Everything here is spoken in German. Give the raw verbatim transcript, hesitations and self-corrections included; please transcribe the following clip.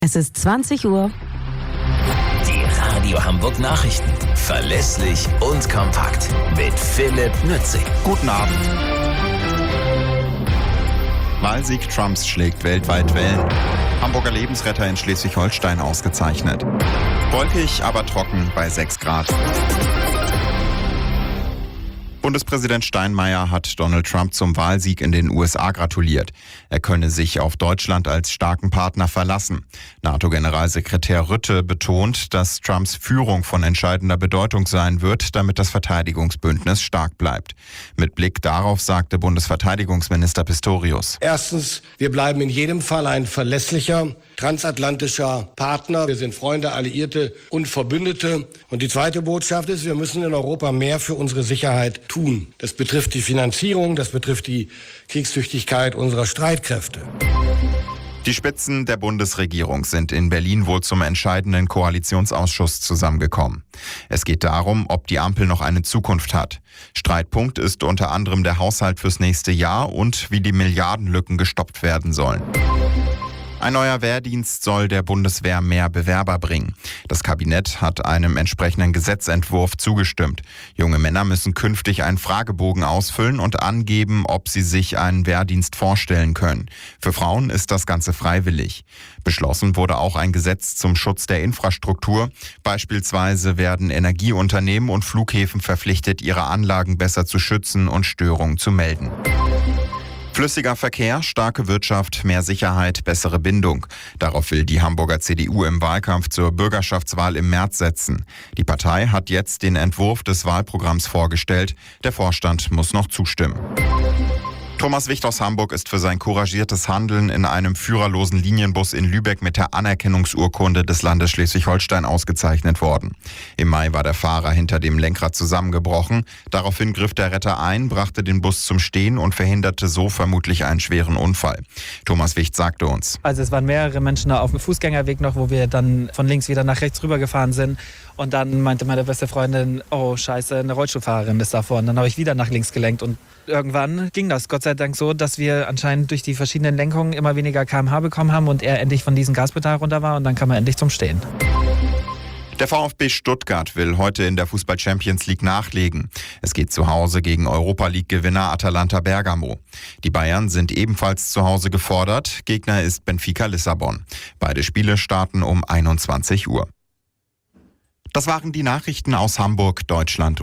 Es ist zwanzig Uhr. Die Radio Hamburg Nachrichten. Verlässlich und kompakt. Mit Philipp Nützig. Guten Abend. Wahlsieg Trumps schlägt weltweit Wellen. Hamburger Lebensretter in Schleswig-Holstein ausgezeichnet. Wolkig, aber trocken bei sechs Grad. Bundespräsident Steinmeier hat Donald Trump zum Wahlsieg in den U S A gratuliert. Er könne sich auf Deutschland als starken Partner verlassen. NATO-Generalsekretär Rutte betont, dass Trumps Führung von entscheidender Bedeutung sein wird, damit das Verteidigungsbündnis stark bleibt. Mit Blick darauf sagte Bundesverteidigungsminister Pistorius: Erstens, wir bleiben in jedem Fall ein verlässlicher, transatlantischer Partner. Wir sind Freunde, Alliierte und Verbündete. Und die zweite Botschaft ist, wir müssen in Europa mehr für unsere Sicherheit tun. Das betrifft die Finanzierung, das betrifft die Kriegstüchtigkeit unserer Streitkräfte. Die Spitzen der Bundesregierung sind in Berlin wohl zum entscheidenden Koalitionsausschuss zusammengekommen. Es geht darum, ob die Ampel noch eine Zukunft hat. Streitpunkt ist unter anderem der Haushalt fürs nächste Jahr und wie die Milliardenlücken gestoppt werden sollen. Ein neuer Wehrdienst soll der Bundeswehr mehr Bewerber bringen. Das Kabinett hat einem entsprechenden Gesetzentwurf zugestimmt. Junge Männer müssen künftig einen Fragebogen ausfüllen und angeben, ob sie sich einen Wehrdienst vorstellen können. Für Frauen ist das Ganze freiwillig. Beschlossen wurde auch ein Gesetz zum Schutz der Infrastruktur. Beispielsweise werden Energieunternehmen und Flughäfen verpflichtet, ihre Anlagen besser zu schützen und Störungen zu melden. Flüssiger Verkehr, starke Wirtschaft, mehr Sicherheit, bessere Bindung. Darauf will die Hamburger C D U im Wahlkampf zur Bürgerschaftswahl im März setzen. Die Partei hat jetzt den Entwurf des Wahlprogramms vorgestellt. Der Vorstand muss noch zustimmen. Thomas Wicht aus Hamburg ist für sein couragiertes Handeln in einem führerlosen Linienbus in Lübeck mit der Anerkennungsurkunde des Landes Schleswig-Holstein ausgezeichnet worden. Im Mai war der Fahrer hinter dem Lenkrad zusammengebrochen. Daraufhin griff der Retter ein, brachte den Bus zum Stehen und verhinderte so vermutlich einen schweren Unfall. Thomas Wicht sagte uns: Also es waren mehrere Menschen da auf dem Fußgängerweg noch, wo wir dann von links wieder nach rechts rübergefahren sind. Und dann meinte meine beste Freundin: Oh scheiße, eine Rollstuhlfahrerin ist da vorne. Dann habe ich wieder nach links gelenkt und irgendwann ging das Gott sei Dank so, dass wir anscheinend durch die verschiedenen Lenkungen immer weniger Kilometer pro Stunde bekommen haben und er endlich von diesem Gaspedal runter war und dann kam er endlich zum Stehen. Der VfB Stuttgart will heute in der Fußball-Champions League nachlegen. Es geht zu Hause gegen Europa-League-Gewinner Atalanta Bergamo. Die Bayern sind ebenfalls zu Hause gefordert. Gegner ist Benfica Lissabon. Beide Spiele starten um einundzwanzig Uhr. Das waren die Nachrichten aus Hamburg, Deutschland